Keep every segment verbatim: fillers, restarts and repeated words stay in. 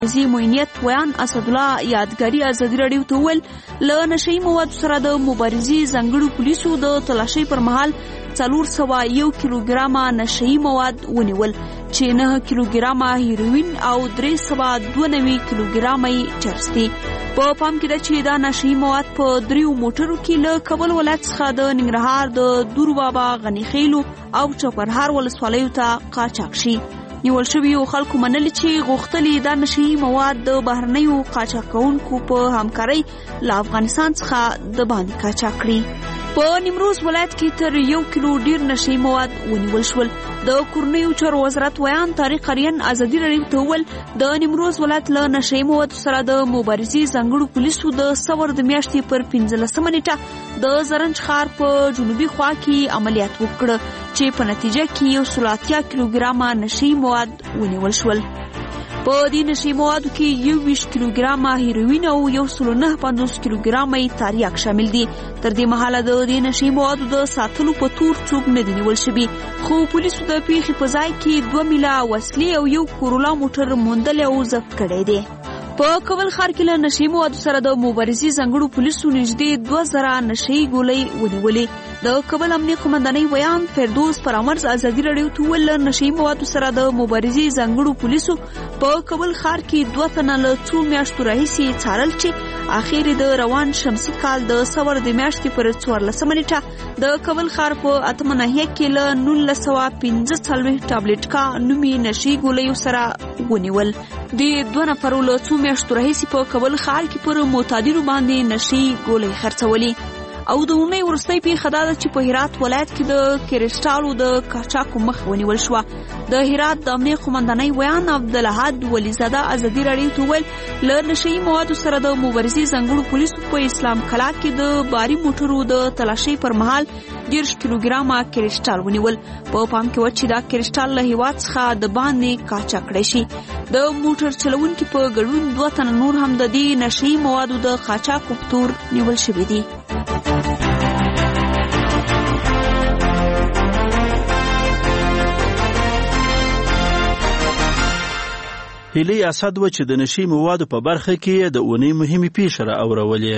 زی موینیت ویان اسدالله یادګاری ازادي راډیو ته وویل له نشهیي موادو سره د مبارزې ځانګړو پولیسو د تلاشۍ پر مهال څلور سوه یو کیلوګرامه نشهیي مواد ونیول چې نه کیلوګرامه هیروین او درې سوه دوه نوي کیلوګرامه یې چرس دي. په پام کې ده چې دا نشهیي مواد په دریو موټرو کې له کابل ولایت څخه د ننګرهار د دور بابا غني خیلو او چپرهار ولسوالیو ته قاچاق شي. نیول شویو خلکو منلي چې غوښتلي دا نشهیي مواد د بهرنیو قاچاق کوونکو په همکارۍ له افغانستان څخه د باندې قاچاق کړي. په نیمروز ولایت کې تر یو کیلو ډیر نشهیي مواد ونیول شول. د کورنیو چارو وزارت ویان طارق اریان ازادي راډیو ته وویل د نیمروز ولایت له نشهیي موادو سره د مبارزې ځانګړو پولیسو د سور د میاشتې پر پنځلسمه نیټه د زرنج ښار په جنوبي خوا کې عملیات وکړ چې په نتیجه کې یو سل اتیا کیلوګرامه نشهیي مواد ونیول شول. په دې نشهیي موادو کې یو ویشت کیلوګرامه هیروین او یو سل نه پنځوس کیلوګرامه تریاک شامل دي. تر دې مهاله د دې نشهیي موادو د ساتلو په تور څوک نه دي نیول شوي، خو پولیسو د پیښې په ځای کې دوه میله وسلې او یو کورولا موټر موندلی او ضبط کړی دی. په کابل ښار کې له نشهیي موادو سره د مبارزې ځانګړو پولیسو نږدې دوه زره نشهیي ګولۍ ونیولې. د کابل امنیه قومندانۍ ویان فردوس پرامرز ازادي راډیو ته وویل له نشهیي موادو سره د مبارزې ځانګړو پولیسو په کابل ښار کې دوه تنه له څو میاشتو راهیسې څارل چې اخر د روان شمسي کال د سور د میاشتې پر څوارلسمه نیټه د کابل ښار په اتمه ناحیه کې له نولس سوه پنځه څلوېښت ټابلیټکا نومي نشهیي ګولیو سره ونیول. د دوه نفرو له څو میاشتو راهیسې په کابل ښار کې پر معتادینو باندې نشهیي ګولۍ خرڅولي. او د اونۍ وروستۍ پیښه دا ده چې په هرات ولایت کې د کریسټالو د قاچاقو مخ ونیول شوه. د هرات د امنیه قومندانۍ ویان عبدالحد ولیزاده ازادي راډیو ته وویل له نشهیي موادو سره د مبارزې ځانګړو پولیسو په اسلام کلا کې د باري موټرو د تلاشۍ پر مهال دېرش کیلوګرامه کریسټال ونیول. په پام کې و چې دا کریسټال له هېواد څخه د باندې قاچاق کړی شي. د موټر چلونکي په ګډون دوه تنه نور هم د دې نشهیي موادو د قاچاقو په تور نیول شوي دي. هیلې اسد و چې د نشهیي موادو په برخه کې د اونۍ مهمې پیښې را اورولې.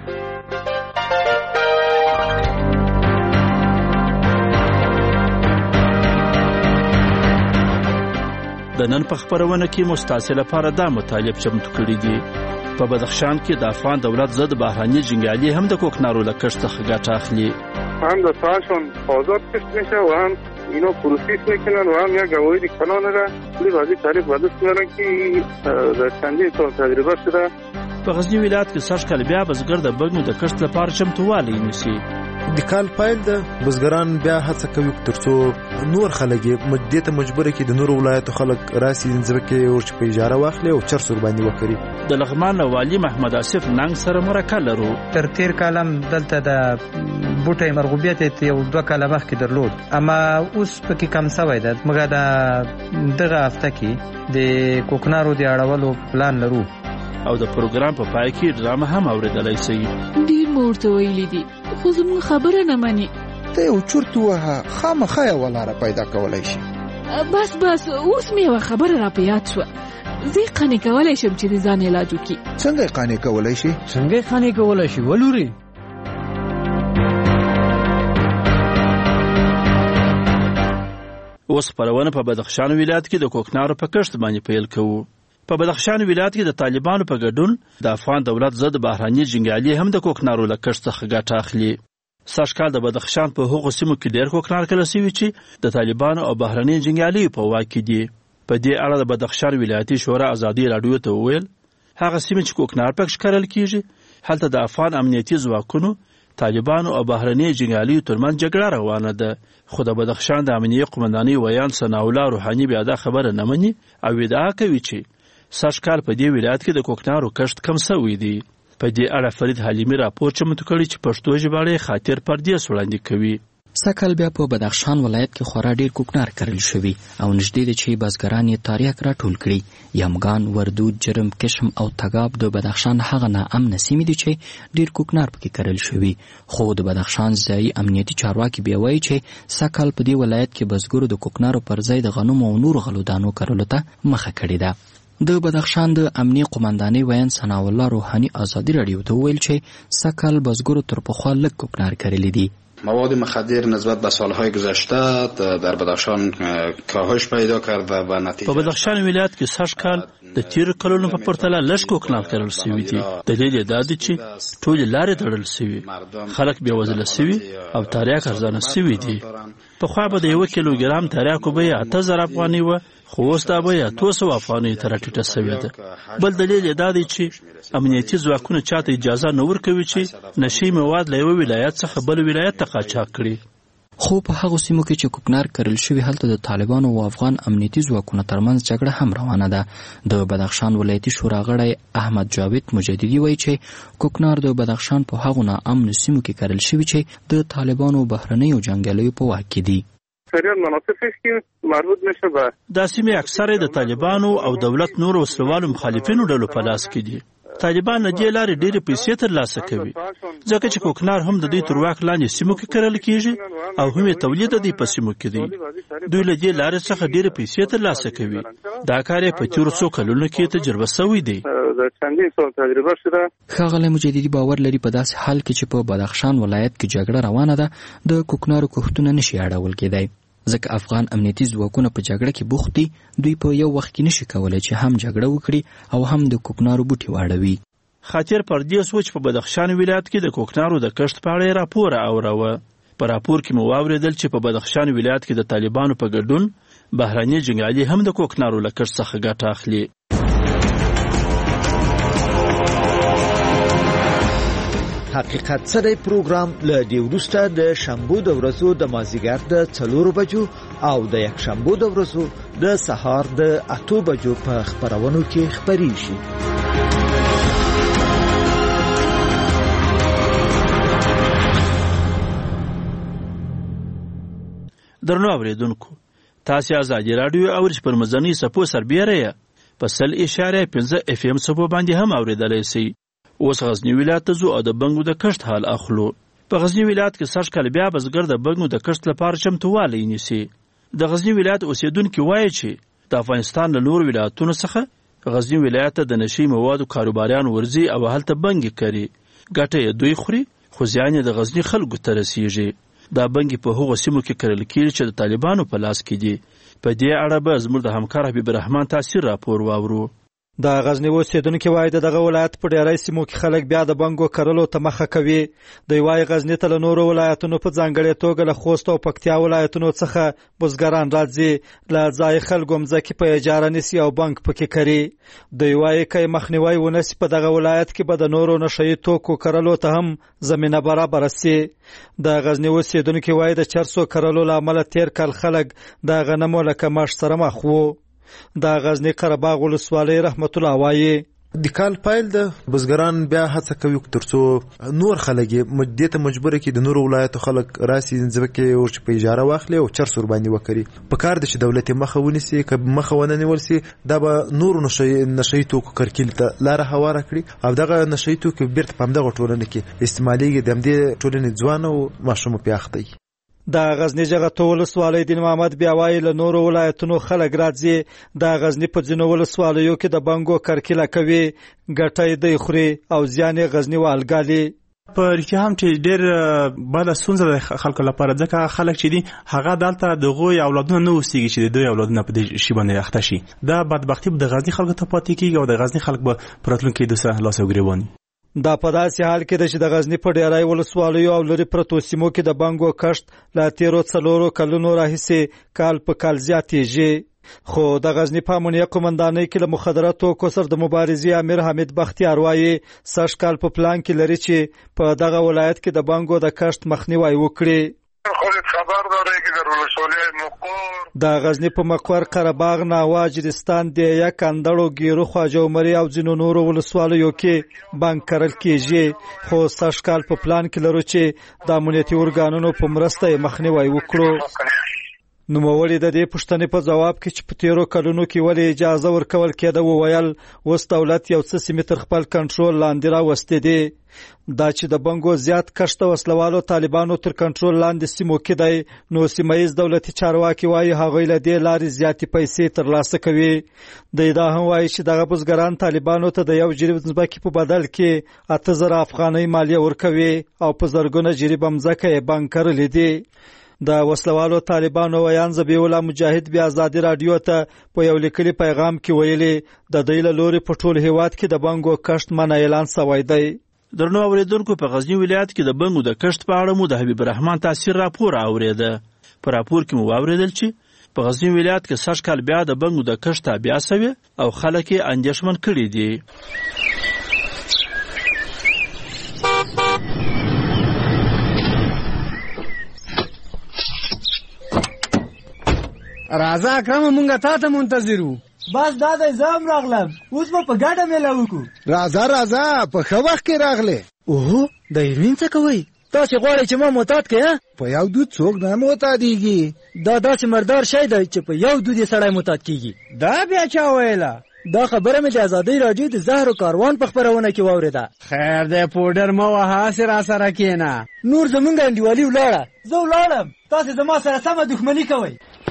د نن په خپرونه کې مو ستاسو لپاره دا مطالب چمتو کړي دي. په بدخشان کې د افغان دولت ضد بهرنی جنگیالی هم د کوکنارو له کشت څخه ګټه اخلي. هم د ساشون آزاد کشت میشه و هم اینا پروسیس میکنن و هم یک قواعد قانون را کلی بازی تعریف بدست میارن که در چندین سال تجربه شده. په غزني ولایت کې سږ کال بیا بزګر د بګنو د کښت لپاره چمتووالی نیسي. د کال پیل د بزګران بیا هڅه کوي ترڅو نور خلک دې ته مجبور کړي د نور ولایتو خلک راسي ځمکې ورچ په اجاره واخلي او چرس ور باندې وکړي. د لغمان والی محمد آصف ننګ سره مرکه لرو. تر تیر کالم دلته د بوټي مرغوبیت یو دوه کاله مخکې درلود، اما اوس پکې کم شوی ده. موږ د دغه هفته کې د کوکنارو د اړولو پلان لرو او د پروګرام په پای کې ډرامه هم اوریدلای شئ. ډیر مورته ویلي دي خو زموږ خبره نه مني. ته یو چورت وهه خامخا یوه لاره پیدا کولی شي. بس بس اوس مې یوه خبره را په یاد شوه. زه یې قانع کولی شم چې د ځان علاج وکړي. څنګه یې قانع کولی شي؟ څنګه یې قانع کولی شي ولوري؟ اوس خپرونه په بدخشان ولایت کې د کوکنارو په کښت باندې پیل کوو. په بدخشان ولایت کې د طالبانو په ګډون د افغان دولت ضد بهرني جنګیالي هم د کوکنارو له کښت څخه ګټه اخلي. سږ کال د بدخشان په هغو سیمو کې ډېر کوکنار کرل شوي چې د طالبانو او بهرني جنګیالیو په واک کې دي. په دې اړه د بدخشان ولایتي شورا ازادي راډیو ته وویل هغه سیمې چې کوکنار پکې کرل کیږي هلته د افغان امنیتي ځواکونو طالبانو او بهرني جنګیالیو ترمنځ جګړه روانه ده. خو د بدخشان د امنیه قومندانۍ ویان ثناءالله روحاني بیا دا خبره نه مني او ادعا کوي چې سږ کال په دې ولایت کې د کوکنارو کښت کم شوی دی. په دې اړه فرید حلیمي راپور چمتو کړی چې پښتو ژباړې خاطر پردیس وړاندې کوي. سږ کال بیا په بدخشان ولایت کې خورا ډیر کوکنار کرل شوي او نږدې ده چې بزګران یې تاریاک راټول کړي. یمګان، وردود، جرم، کشم او تګاب د بدخشان هغه ناامنه سیمې دي چې ډیر کوکنار پکې کرل شوي. خو د بدخشان ځایي امنیتي چارواکي بیا وایي چې سږ کال په دې ولایت کې بزګرو د کوکنارو پر ځای د غنمو او نورو غلو دانو کرلو ته مخه کړې ده. د بدخشان د امنیه قومندانۍ ویان ثناء الله روحانی ازادي رادیو ته وویل چې سږ بزګرو تر پخوا لږ کوکنار کرلی دي. مواد مخدر نسبت به سالهای گذشته در بدخشان کاهش پیدا کرده و نتیجه په بدخشان ولایت کې سږ کال د تیر کلونو په پرتله لږ کوکنار کرل شوي دي. دلیل یې دا دی چې ټولې لارې تړل شوي، خلک بېوزله شوي او تریاک ارزانه شوي دي. پخوا به د یو کیلوګرام تریاکو بیه اته زره افغانۍ وه، خو اوس دا بیه اتو سوه افغانیو ته راټیټه شوې ده. بل دلیل یې دا دی چې امنیتي ځواکونه چاته اجازه نه ورکوي چې نشي مواد له یوه ولایت څخه بل ولایت ته قاچاق کړي. خو په هغو سیمو کې چې کوکنار کرل شوي هلته د طالبانو او افغان امنیتي ځواکونو ترمنځ جګړه هم روانه ده. د بدخشان ولایتي شورا غړی احمد جاوید مجددي وایي چې کوکنار د بدخشان په هغو ناامنو سیمو کې کرل شوي چې د طالبانو بهرنیو جنګیالیو په واک کې دي. دا سیمې اکثره د طالبانو او دولت نور وسلوالو مخالفینو ډلو په لاس کې دي. طالبان له دې لارې ډېرې پیسې ترلاسه کوي، ځکه چې کوکنار هم د دوی تر واک لاندې سیمو کې کرل کېږي او هم یې تولید د دوی په سیمو کې دی. دوی له دې لارې څخه ډېرې پیسې ترلاسه کوي. دا کار یې په تېرو څو کلونو کې تجربه شوی دی. ښاغلی مجددي باور لري په داسې حال کې چې په بدخشان ولایت کې جګړه روانه ده د کوکنارو کښتونه نشي اړول کېدی، ځکه افغان امنیتي ځواکونه په جګړه کې بوخت دي. دوی په یو وخت کې نشي کولی چې هم جګړه وکړي او هم د کوکنارو بوټي واړوي. خاطر پردیس و چې په بدخشان ولایت کې د کوکنارو د کښت په اړه راپور اوروه. په راپور کې مو واورېدل چې په بدخشان ولایت کې د طالبانو په ګډون بهرني جنګیالي هم د کوکنارو له کښت څخه ګټه اخلي. حقیقت څه دی پروګرام له دې وروسته د شنبو د ورځو د مازدیګر د څلورو بجو او د یکشنبو د ورځو د سهار د اتو بجو په خپرونو کې خپریږي. درنو اوریدونکو، تاسو ازادي رادیو او پر مزنی سپو سربیره په سل اشاره پنځه اف ام سپو باندې هم اوریدلای شئ. اوس غزنی ولایت ته ځو او د بنګو د کښت حال اخلو. په غزنی ولایت کې سږ کال بیا بزګر د بنګو د کښت لپاره چمتووالی نیسي. د غزنی ولایت اوسیدونکي وایي چې د افغانستان له نورو ولایتونو څخه غزنی ولایت ته د نشي موادو کاروباریان ورځي او هلته بنګې کوي. ګټه یې دوی خوري، خو زیان یې د غزنی خلکو ته رسیږي. دا بنګې په هغو سیمو کې کرل کېږي چې د طالبانو په لاس کې دي. په دې اړه به زموږ د همکار حبیب الرحمن تاثیر راپور واورو. د غزنی اوسیدونکي وایي د دغه ولایت په ډیری سیمو کې خلک بیا د بنګو کرلو ته مخه کوي. دوی وایي غزني ته له نورو ولایتونو په ځانګړې توګه له خوست او پکتیا ولایتونو څخه بزګران راځي، له ځای خلکو مځکې په اجاره نیسي او بنګ پکې کوي. دوی وایي که مخنیوی ونسي په دغه ولایت کې به د نورو نشهیي توکو کرلو ته هم زمینه برابره سي. د غزنی اوسیدونکي وایي د چرسو کرلو له امله تیر کال خلک د غنمو له کمښت سره مخ وو. د غزنی قرهباغ ولسوالۍ رحمت الله وایي د کال پایل د بزګران بیا هڅه کوي ترڅو نور خلک دې ته مجبور کړي د نورو ولایتو خلک راسي ځمکې ورچ په اجاره واخلي او چرس ور باندې وکړي. په کار د چې دولت مخه ونیسي، که مخه ونه نیول سي دا به نورو نشهیي توکو کرکیل ته لاره هواره کړي او دغه نشهیي توکو بیرته په همدغه ټولنه کې استعمالیږي. د همدې ټولنې ځوان او ماشوم په اخته دي. د غزنی جغتو ولسوالۍ دین محمد بیا وایي له نورو ولایتونو خلک راځي. د غزنی په ځینو ولسوالیو کې د بنګو کرکیله کوي، ګټه یې دوی خوري او زیان یې غزني والګالي. په رښتیا هم چې ډېر بده ستونزه ده خلکو لپاره، ځکه خلک چې دي هغه دلته د هغوی اولادونه نه اوسېږي چې د دوی اولادونه په دې شي باندې اخته شي. دا بدبختي به د غزني خلکو ته پاتې کېږي او د غزني خلک به په راتلونکي کې دوی سره لاس او ګرېوان وي. دا په داسې حال کې ده چې د غزني په ډیری ولسوالیو او لرې پرتو سیمو کې د بنګو کښت له تېرو څلورو کلونو راهیسې کال په کال زیاتېږي. خو د غزني په امنیه قومندانۍ کې له مخدره توکو سره د مبارزې امیر حمید بختیار وایي سږ کال په پلان کې لري چې په دغه ولایت کې د بنګو د کښت مخنیوی وکړي. د غزني په مقر قرهباغ ناوا اجرستان د یک اندړو ګیرو خواجه عمري او ځینو نورو ولسوالیو کې بنګ کرل کېږي. خو سږ کال په پلان کې لرو چې د امنیتي ارګانونو په مرسته یې مخنیوی وکړو. نوموړي د دې پوښتنې په ځواب کې چې په تیرو کلونو کې ولې اجازه ورکول کېده وویل اوس دولت یو څه سیمې تر خپل کنټرول لاندې راوستې دي دا چې د بنګو زیات کښت د وسلوالو طالبانو تر کنټرول لاندې سیمو کې دی نو سیمه ییز دولتي چارواکي وایي هغوی له دې لارې زیاتې پیسې ترلاسه کوي دی دا هم وایي چې دغه بزګران طالبانو ته د یو جریب ځمکې په بدل کې اته زره افغانۍ مالیه ورکوي او په زرګونه جریبه ځمکه یې بانک کړلې دي د وسلوالو طالبانو ویان ذبیح الله مجاهد بیا ازادي رادیو ته په یو لیکلي پیغام کې ویلي د دوی له لوري په ټول هیواد کې د بنګو کښت منع اعلان شوی دی. درنو اوریدونکو په غزنی ولایت کې د بنګو د کښت په اړه مو د حبیب الرحمن تاثیر راپور اوریده. په راپور کې مو واوریدل چې په غزنی ولایت کې سږ کال بیا د بنګو د کښت تابع شوی او خلک یې اندېښمن کړي دي. راځه اکرم مونږه تا ته منتظرو. بس دا د زم راغلم اوس په ګډه مېله وکړو. راځه راځه په ښه وخت کې راغلې. اوه د هیرمین څه کوئ تاسې غواړئ چې ما معتاد کړئ؟ په یو دود څوک نه معتادېږي. دا داسې مردار شی دی چې په یو دود یې سړی معتاد کېږي. دا بیا چا ویله؟ دا خبره مې د ازادۍ راډیو د زهر کاروان په خپرونه کې واورېده. خیر دی پوډر مه وهه هسې راسره کښېنه. نور زمونږ انډیوالي ولاړه زه ولاړم تاسې زما سره سمه دښمني کوئ.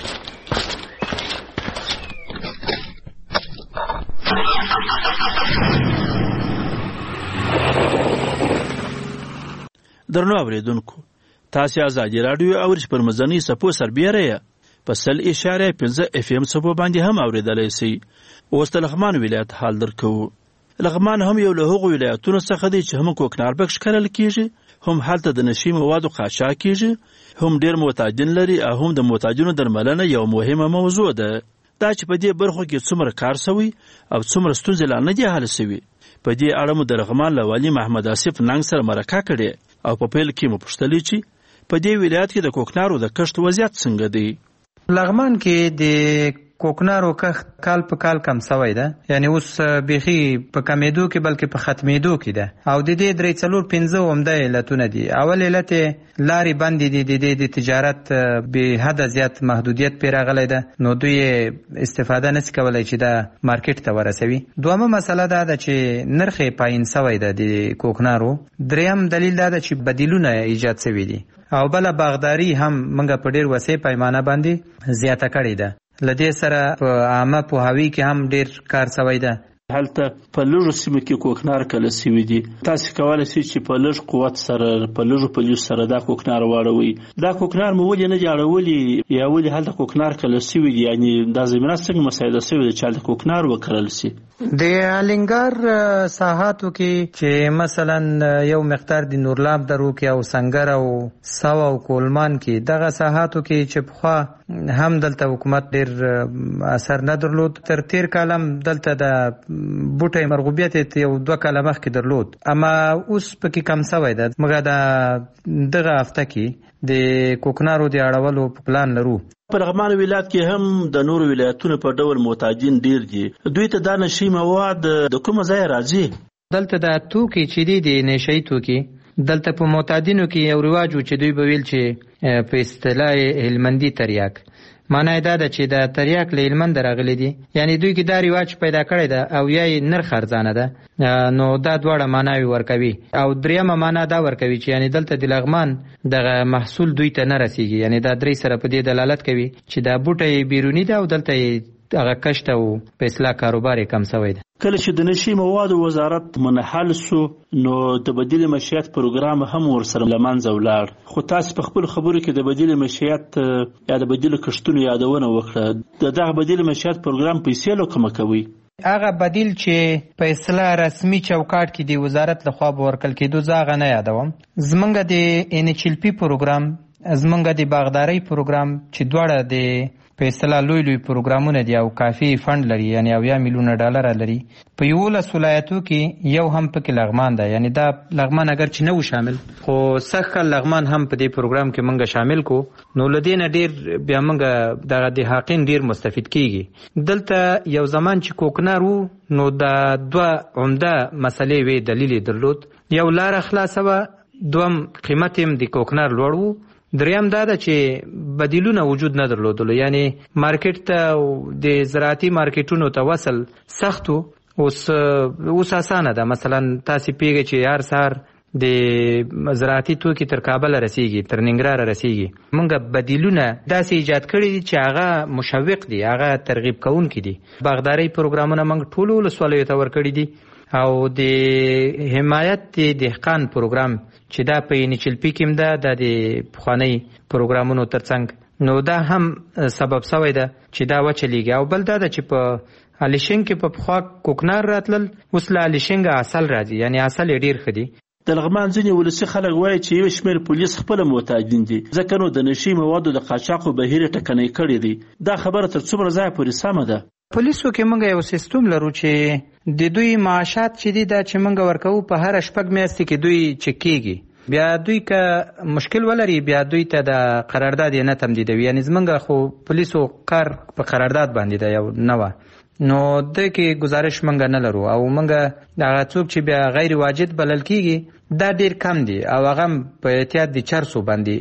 درنو اوریدونکو تاسې ازادي راډیو اورئ پر مزنی سپو سربیره یې په سل اشاره پنځه اف ام سپو باندې هم اوریدلی سئ. اوس د لغمان ولایت حال درکوو. لغمان هم یو له هغو ولایتونو څخه دی چې هم کوکنار بکش کرل کیږي هم هلته د نشي موادو قاچاق کیږي هم ډیر محتاجین لري او هم د محتاجینو درملنه یو مهمه موضوع ده. دا چې په دې برخو کې څومره کار شوی او څومره ستونزې لا نه دي حل شوي په دې اړه مو د لغمان له والي محمد آصف ننګ سره مرکه کړې او په پیل کې مو پوښتلې چې په دې ولایت کې د کوکنارو د کښت وضعیت څنګه دی. لغمان کې د کوکنارو کښت کال په کال کم شوی ده یعنی اوس بیخي په کمیدو کې بلکې په ختمیدو کې ده او د دې درې څلور پنځه عمده علتونه دي. اول علت لارې بندې دي د دې د تجارت به حد زیات محدودیت پرې راغلی ده نو دوی استفاده نشي کولی چې دا مارکیټ ته ورسوي. دویمه مسله دا ده چې نرخ یې پایین شوی ده د کوکنارو. دریم دلیل دا ده چې بدیلونه ایجاد شوي دي او بله باغداري هم موږ په ډېر وسیع پیمانه باندې زیاته کړې ده. لدې سره په عامه پوهاوي کې هم ډېر کار شوی ده. هلته په لږو سیمو کې کوکنار کله سوي دي تاسې کولی شئ چې په لږ قوت سره په لږو پولیسو سره دا کوکنار واړوئ. دا کوکنار مو ولې نه دي اړولي یا ولې هلته کوکنار کله سوي دي یعنې دا زمینه څنګه مساعده سوې ده چې هلته کوکنار وکرل سي؟ د الینګار ساحاتو کې چې مثلا یو مقدار د نورلاب درو کې او سنگر او سو او کولمان کې دغه ساحاتو کې چې پخوا هم دلته حکومت ډېر اثر نه درلود. تر تیر کالم دلته د بوټی مرغوبیت یو دوه کاله مخکې درلود اما اوس پکې کم شوی ده. موږ د دغه هفته کې د کوکنارو د اړولو په پلان لرو. په لغمان ولایت کې هم د نورو ولایتونو په ډول محتاجین ډیر دي. دوی ته دا نشي مواد د کومه ځای راځي؟ دلته د توکي چې دي د نشي توکي دلته په معتادینو کې یو رواج و چې دوی به ویل چې په اصطلاح هلمندي تریاک معنی دا ده چې د تریاک له هلمند راغلی دي یعنی دوی کې دا رواج پیدا کړی ده او یا یې نرخ ارزانه ده نو دا دواړه معناوي ورکوي. او دریمه معنا دا ورکوي چې یعنی دلته د لغمان دغه محصول دوی ته نه رسیږي یعنی دا درې سره په دې دلالت کوي چې دا بوټی بیرونی ده او دلته هغه کښت او په اصلاح کاروبار یې کم شوی ده. کله چې د نشي موادو وزارت منحل سو نو د بدیل معیشت پروګرام هم ورسره له منځه ولاړ. خو تاسو په خپل خبرو کې د بدیل معیشت یا د بدیل کښتونو یادونه وکړه. د دغه بدیل معیشت پروګرام پیسې له کومه کوي؟ هغه بدیل چې په اصطلاح رسمي چوکاټ کې د وزارت لخوا به ورکړل کېدو زه هغه نه یادوم. زمونږ د ان ایچ ال پي پروګرام زمونږ د باغدارۍ پروګرام چې دواړه د په اصطلاح لوی لوی پروګرامونه دي او کافي فند لري یعنی اویا میلیونه ډالر لري. په یولس ولایتو کې یو هم پکې لغمان ده یعنی دا لغمان اگر چې نه و شامل خو سخت لغمان هم په دې پروګرام کې مونږ شامل کو نو لدې نه ډیر بیا مونږ دغه د حقین ډیر مستفید کیږي. دلته یو زمان چې کوکنار وو نو دا دوه عمده مسلې وی دلیل درلود. یو لار خلاصه و دوم قیمت هم د کوکنار لوړ وو دریم دا ده چې بدیلونه وجود نه درلودلو، یعنی مارکیټ ته د زراعتي مارکیټونو ته وصل سختو، اوس اوس اسانه ده. مثلا تاسو پیږئ چې هر سهار د زراعتي توکي تر کابل رسیږي، تر ننګرهار رسیږي. موږ بدیلونه داسې ایجاد کړي دي چې هغه مشوق دي، هغه ترغیب کوونکي دي. باغداري پروګرامونه موږ ټولو ولسوالیو ته ورکړي دي، او د حمایت د دهقان پروګرام چې دا په نیچلپي کې هم ده، دا د پخواني پروګرامونو ترڅنګ، نو دا هم سبب سوی ده چې دا وچلیږي. او بل دا ده چې په الیشنګ کې په پخوا کوکنار راتلل، اوس له الیشنګ اصل راځي، یعنی اصل یې ډېر ښه دي. د لغمان ځینې ولسي خلک وایي چې یو شمېر پولیس خپله محتاجین دي، ځکه نو د نشي موادو د قاچاقو بهیر یې ټکنی کړی دی. دا خبره تر څومره ځایه پورې سمه ده؟ پولیسو کې موږ یو سیستم لرو چې د دوی معاشات چې دي دا چې موږ ورکوو په هر شپږ میاشتې کې دوی چک کېږي. بیا دوی که مشکل ولري بیا دوی ته د قرارداد یې نه تمدیدوي. یعنې زموږ خو پولیسو کار په قرارداد باندې ده یو نه وه، نو د کې گزارش موږ نه لرو. او موږ هغه څوک چې بیا غیر واجد بلل کېږي دا ډېر کم دي، او هغه په احتیاط د چرسو باندې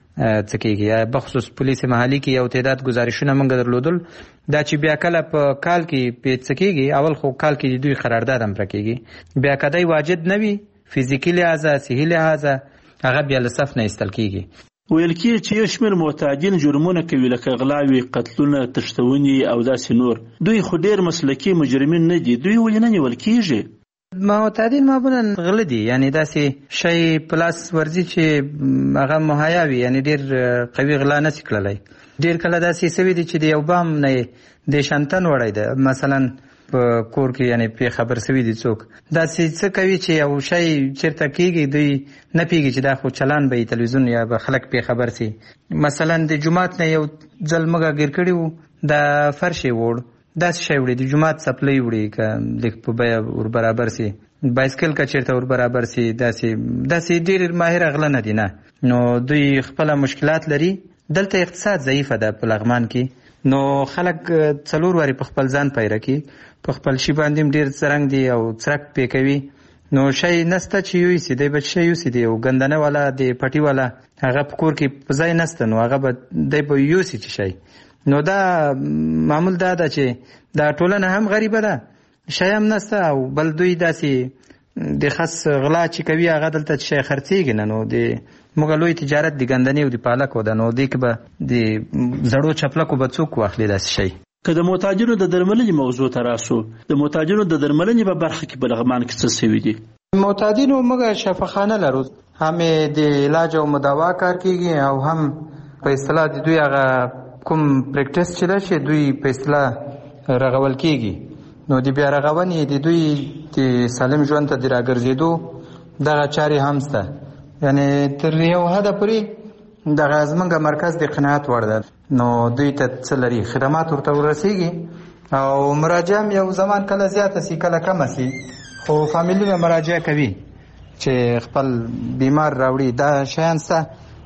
څه کېږي. بخصوص پولیس محلي کې یو تعداد گزارشونه موږ درلودل، دا چې بیا کله په کال کې پې څه کېږي، اول خو کال کې دوی قرارداد هم پوره کېږي، بیا که دی واجد نه وي فزیکي لحاظه صحي لحاظه هغه بیا له صف نه ایستل کېږي. ویل کېږي چې یو شمېر معتادین جرمونه کوي، لکه غلاوې، قتلونه، تښتونې او داسې نور. دوی خو ډېر مسلکي مجرمین نه دي، دوی ولې نه نیول کېږي؟ معتادین معمولا غله دي، یعنی داسې شی پلاس ورځي چې هغه مهیا وي، یعنی ډېر قوي غلا نسي کړلی. ډېر کله داسې سوي دي چې د یو بام نه د شانتن وړی ده، مثلا په کور کې یعنی پې خبر سوي دي څوک، داسې څه کوي چې یو شی چېرته کېږي دوی نه پوهېږي چې دا خو چلان به یې تلویزیون یا به خلک پې خبر سي. مثلا د جومات نه یو ځل موږ ګیر کړي وو، د فرش یې وړ، داسې شی وړي، د جومات څپلۍ وړي که لږ په بیه ور برابر سي، بایسکل که چېرته ور برابر سي، داسې داسې ډېر ماهره غله نه دي نه. نو دوی خپله مشکلات لري. دلته اقتصاد ضعیفه ده په لغمان کې، نو خلک څلور وارې په خپل ځان پیره کوي، په خپل شي باندې هم ډېر څرنګ دي او څرک پې کوي. نو شی نسته چې یوسي، دی به شی یوسي، دی او ګندنه والا د پټي والا هغه په کور کې په ځای نسته، نو هغه به دی به یوسي چې شی. نو دا معمول دا ده چې دا ټولنه هم غریبه ده، شی هم نسته، او بل دوی داسې د خاص غلا چې کوي هغه دلته چې شی خرڅېږي نه. نو د موږ لوی تجارت د ګندنې او د پالکو ده، نو دې کې به د زړو چپلکو به څوک واخلي داسې شی. که د معتادینو د درملنې موضوع ته راسو، د معتادینو د درملنې په برخه کې په لغمان کې څه سوي دي؟ معتادینو موږ شفاخانه لرو، هم د علاج او مداوا کار کېږي، او هم په اصطلاح د دوی هغه کوم پریکټس چې ده چې دوی په اصطلاح رغول کېږي، نو د بیا رغونې د دوی د سالم ژوند ته د راګرځېدو دغه چارې هم شته. یعنې تر یو حده پورې دغه زموږ مرکز د قناعت وړ ده، نو دوی ته څه لري خدمات ورته ورسېږي، او مراجعه هم یو زمان کله زیاته سي کله کمه سي، خو فامیلونه مراجعه کوي چې خپل بیمار راوړي. دا شیان شته،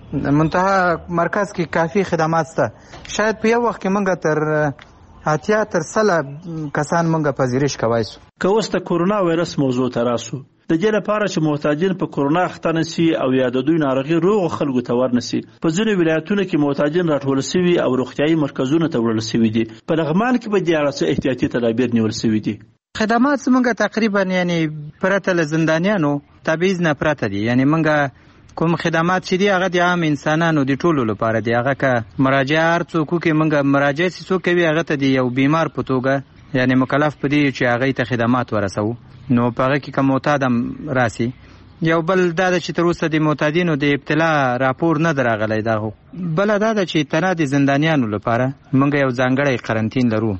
منتها مرکز کې کافي خدمات شته. شاید په یو وخت کې موږ تر اتیا تر سله کسان موږ پذیرش کوای سو. که اوس د کورونا وایرس موضوع ته راسو، د دې لپاره چې معتادین په کورونا اخته نه سي او یا د دوی ناروغي روغو خلکو ته ورنسي، په ځینو ولایتونو کې معتادین راټول سوي او روغتیایي مرکزونو ته وړل سوي دي. په لغمان کې به د هغه څه احتیاطي تدابیر نیول سوي دي. خدمات زموږ تقریبا یعنی پرته له زندانیانو تبعیض نه پرته دي، یعنی موږ کوم خدمات چې دي هغه د عام انسانانو د ټولو لپاره دي. هغه که مراجعه هر څوک کوي، موږ مراجعه چې څوک کوي هغه ته د یو بیمار په توګه یعنی مکلف په دې چې هغه ته خدمات ورسوو، نو په هغه کې که معتاد هم راسي. یو بل دا ده چې تر اوسه د معتادینو د ابتلا راپور نه ده راغلی. دا بله دا ده چې تنها د زندانیانو لپاره موږ یو ځانګړی قرنطین لرو.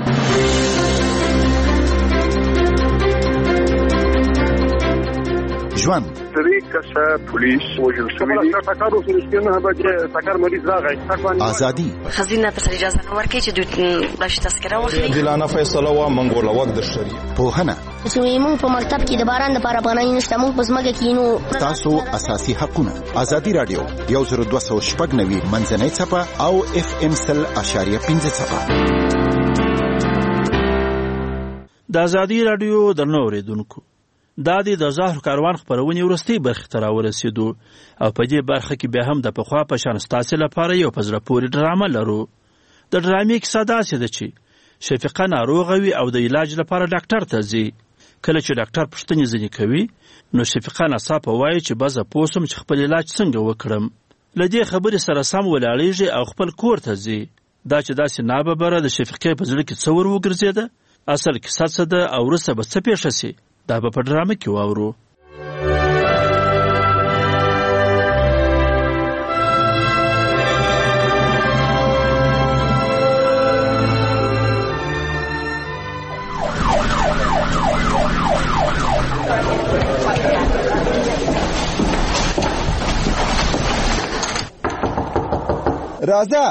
ژوند درې کسه پولیس وژل شوي دي. ټکر وشو چې نه به ټکر مریض راغی. ازادي خزینه ته اجازه نه ورکړي چې دوی بش تذکره واخلي. عادلانه فیصله و منګول وخت د شری پوهنه چې موږ په مکتب کې د باران لپاره پناه نشته، موږ په ځمکه کې نو تاسو اساسي حقونه. ازادي رادیو یو زر دوه سوه شپږ نوي منځنۍ څپه او اف ام سل اشاریه پنځه څپه. د ازادي رادیو درنو اوریدونکو، دا د زهر کاروان خپرونې وروستۍ برخې ته راورسېدو او په دې برخه کې بیا هم د پخوا په شان ستاسې لپاره یو په زړه پورې ډرامه لرو. د ډرامې کیسه داسې ده چې شفیقه ناروغه وي او د علاج لپاره ډاکټر ته ځي. کله چې ډاکټر پوښتنې ځینې کوي نو شفیقه ناڅاپه وایي چې بزه پوه سوم چې خپل علاج څنګه وکړم. له دې خبرې سره سم ولاړېږي او خپل کور ته ځي. دا چې داسې ناببره د شفیقې په زړه کې څه ور وګرځېده، اصل کیسه څه ده او وروسته به څه پېښه سي، دا به په ډرامه کې واورو. راځه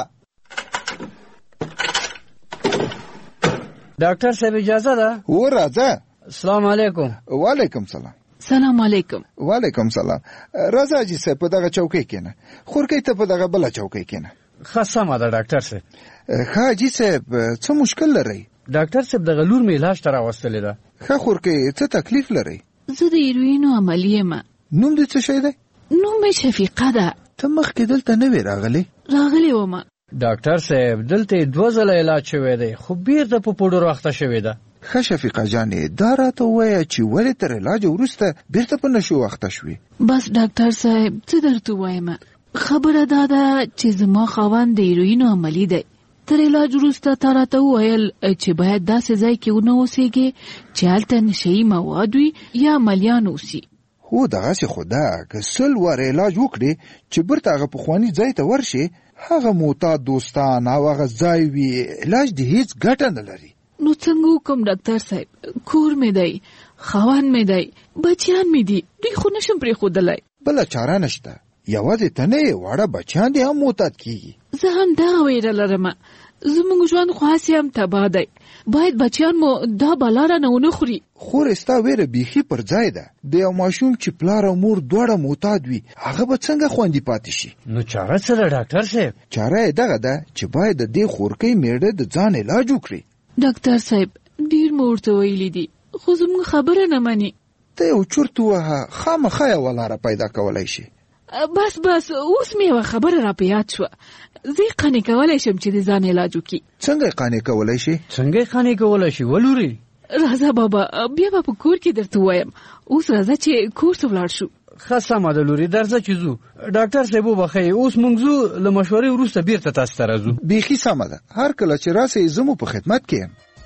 ډاکټر صاحب اجازه ده؟ و راځه. السلام علیکم. وعلیکم سلام. سلام علیکم. وعلیکم سلام. راځه جی صاحب په دغه چوکۍ کېنه، خورکۍ ته په دغه بله چوکۍ کېنه. ښه سمه ده ډاکټر صاحب. ښه جی صاحب څه مشکل لرئ؟ ډاکټر صاحب دغه لور مې علاج ته راوستلې ده. ښه خورکۍ څه تکلیف لرئ؟ زه د هیروینو عملي یم. نوم دې څه شی دی؟ نوم مې شفیقه ده. ته مخکې دلته نه وې راغلی؟ راغلی وم. ډاکټر صاحب دلته دوه ځله علاج شوی دی خو بیرته په پوډر وخته شوی ده. ښه شفیقه جانې دا راته ووایه چې ولې تر علاج وروسته بیرته په نشو وخته شوې؟ بس ډاکټر صاحب څه درته ووایم، خبره دا ده چې زما خاوند د هیروینو عملي دی. تر علاج وروسته تا راته وویل چې باید داسې ځای کې ونه اوسېږې چې هلته نشهیي مواد وي یا عملیان اوسي. هو دغسې خو ده که سل واره علاج وکړې چې بیرته هغه پخواني ځای ته ورشې، هغه معتاد دوستان او هغه ځای وي علاج د هیڅ ګټه نه لري. نو څنګه وکم ډاکټر صاحب؟ کور مې دی، خاوند مې دی، بچیان مې دي، دوی خو نشم پرېښودلی. بله چاره نشته، یوازې ته نه یې واړه بچیان دې هم معتاد کېږي. زه هم دغه ویره لرم، زموږ ژوند خو هسې هم تباه دی، باید بچیان مو دا بلا رانه ونه خوري. خورې ستا ویره بیخي پر ځای ده. د یو ماشوم چې پلار او مور دواړه معتاد وي هغه به څنګه خوندي پاتې شي؟ نو چاره څه ده ډاکټر صاحب؟ چاره یې دغه ده چې باید د دې خورکۍ میړه د ځان علاج وکړي. ډاکټر صاحب ډیر مو ورته ویلي دي خو زموږ خبره نه مني. ته یو چرت ووهه، خامخا یوه لاره پیدا کولی شي. بس بس اوس مې یوه خبره را په یاد شوه، زه یې قانع کولی شم چې د ځان علاج وکړي. څنګه یې قانع کولی شي؟ څنګه یې قانع کولی شي ولوري؟ راځه بابا بیا به په کور کې درته ووایم، اوس راځه چې کور ته ولاړ شو. ښه سمه ده لوري، درځه چې ځو. ډاکټر صاحب وبخئ اوس موږ ځو، له مشورې وروسته بیرته تاسو ته راځو. بیخي سمه ده، هر کله چې راسئ زه مو په خدمت کې یم.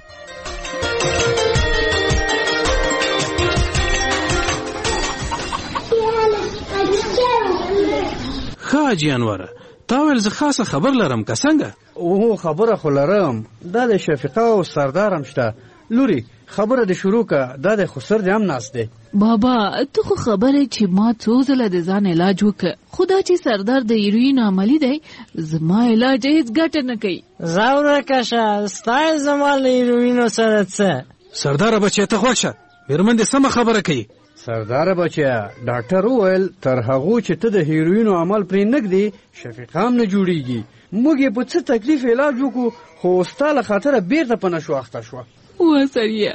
ښه حاجي انوره تا ویل زه خاصه خبر لرم که څنګه؟ اوهو خبره خو لرم، دا د شفیقه او سردار هم شته. لوري خبره د شروع که دا د خسر دی هم ناست دی. بابا ته خو خبره چې ما څو ځله د ځان علاج وکړه، خو دا چې سردار د هیروین عملي دی زما علاج هیڅ ګټه نه کوي. زاوره کشه ستا زما له هیروینو سره څه؟ سرداره بچی ته غوږ شه، مېرمن دې سمه خبره کوي. سردار بچیا ډاکټر وویل تر هغو چې ته د هیروینو عمل پرې نږدې شفیقه هم نه جوړیږي. موږ یې په څه تکلیف علاج وکړو خو ستا له خاطره بیرته په نشو اخته شوه. وا سړیه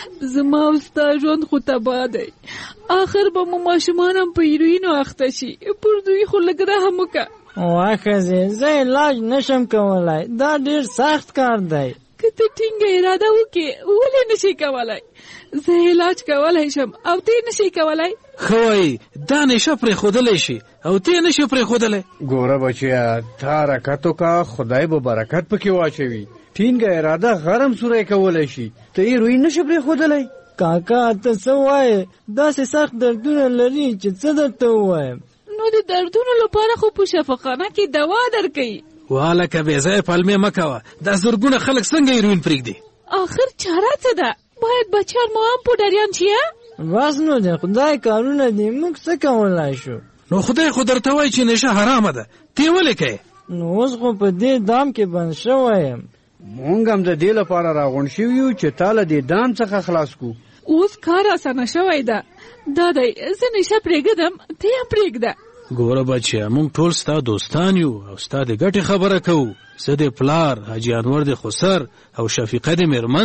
زما او ستا ژوند خو تباه دی، آخر به مو ماشومان هم په هیروینو اخته شي، پر دوی خو لږ رحم وکړه. وا ښځې زه علاج نشم کولی، دا ډېر سخت کار دی. که ته ټینګه اراده وکړې ولې نشي کولی؟ زه علاج کولی شم او ته نشي کولی. ښه وایي دا نشه پرېښودلی شي او ته نشي پرېښودلی. ګوره بچیا ته حرکت وکړه، خدای به برکت پکې واچوي. ټینګه اراده غرم سوری کولی شي، ته هیروین نشي پرېښودلی. کاکا ته څه وایې؟ داسې سخت دردونه لري چې څه درته ووایم. نو د دردونو لپاره خو په شفاخانه کې دوا درکوي. والکه بې ځایه پلمې مه کوه، دا زرګونه خلک څنګه هیروین پرېږدي؟ آخر چاره څه ده؟ باید بچیان مو هم پوډریان شي. بس نو د خدای کارونه دي، موږ څه کولی شو؟ نو خدای خو درته وایي چې نشه حرامه ده، ته یې ولې کوې؟ نو اوس خو په دې دام کې بند شوی یم. مونږ هم د دې لپاره راغونډ شوي یو چې تا له دې دام څخه خلاص کړو. اوس کار اسانه شوی ده، دا دی زه نشه پرېږدم ته یې هم پرېږده. ګوره بچیا موږ ټول ستا دوستان یو او ستا د ګټې خبره کوو. زه د پلار حاجي انور د خسر او شفیقه د مېرمن ده.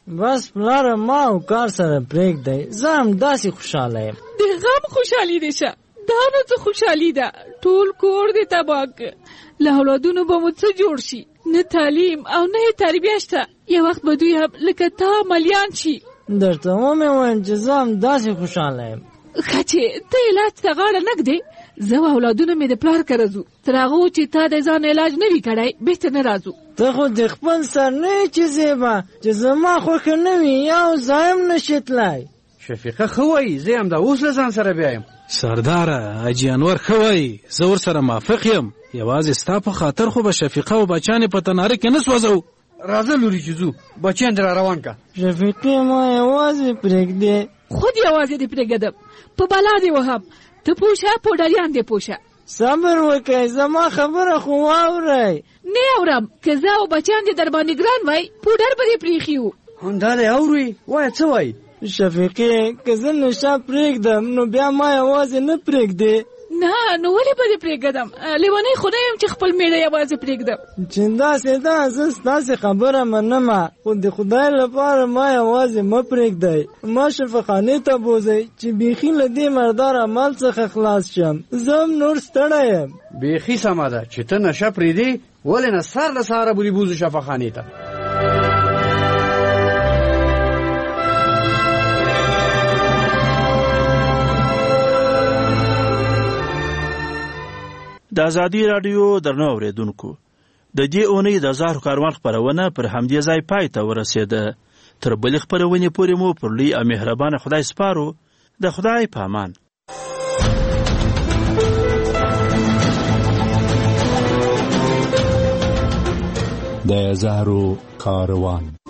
بس پلار ما او کار سره پرېږدی زه هم داسې خوشحاله یم د غم خوشحالي دې شه دا نو څه خوشحالي ده ټول کور دې تباه که له اولادونو به مو څه جوړ شي نه تعلیم او نه یې تربیه شته یو وخت به دوی هم لکه تا ملیان شي درته ومې ویم چې زه هم داسې خوشحاله یم ښه چې ته علاج ته غاړه نه ږدې زه او اولادونه مې د پلار کره ځو تر هغه چې تا د ځان علاج نه وي کړی بېرته نه راځو ته خو د خپل سر نه یې چې زیبه چې زما خوښه نه وي یا زه هم نشي تلای شفیقه ښه وایي زه هم دا اوس له ځان سره بیایم سرداره حاجي انور ښه وایي زه ورسره موافق یم یوازې ستا په خاطر خو به شفیقه او بچیان په تناره کې نه سوځو راځه لوري چې ځو بچیان در روان که شفیقې ما یوازې پرېږدې خود یوازې دې پرېږدم په بلا دې وهم ته پوشه پوډریان دې پوشه صبر وکړئ زما خبره خو واورئ نه اورم که زه او بچیان دې در باندې ګران وای پوډر به دې پرېښي وو همدا دی اورئ وایه څه وایي شفیقې که زه نشه پرېږدم نو بیا ما یوازې نه پرېږدې نه نو ولې به دې پرېږدم لیونی خو نه یم چې خپل میړه یوازې پرېږدم چې داسې ده زه ستاسې خبره منمه خو د خدای لپاره ما یوازې مه پرېږدئ ما شفاخانې ته بوځئ چې بیخي له دې مردار عمل څخه خلاص شم زه هم نور ستړی یم بیخي سمه ده چې ته نشه پرېږدې ولې نه سر له سهاره بورې بوځو شفاخانې ته د ازادي راډیو درنو اوریدونکو د دې اونۍ د زهرو کاروان خپرونه پر همدې ځای پای ته ورسېده تر بلې خپرونې پورې مو پر لوی او مهربانه خدای سپارو د خدای په امان د زهرو کاروان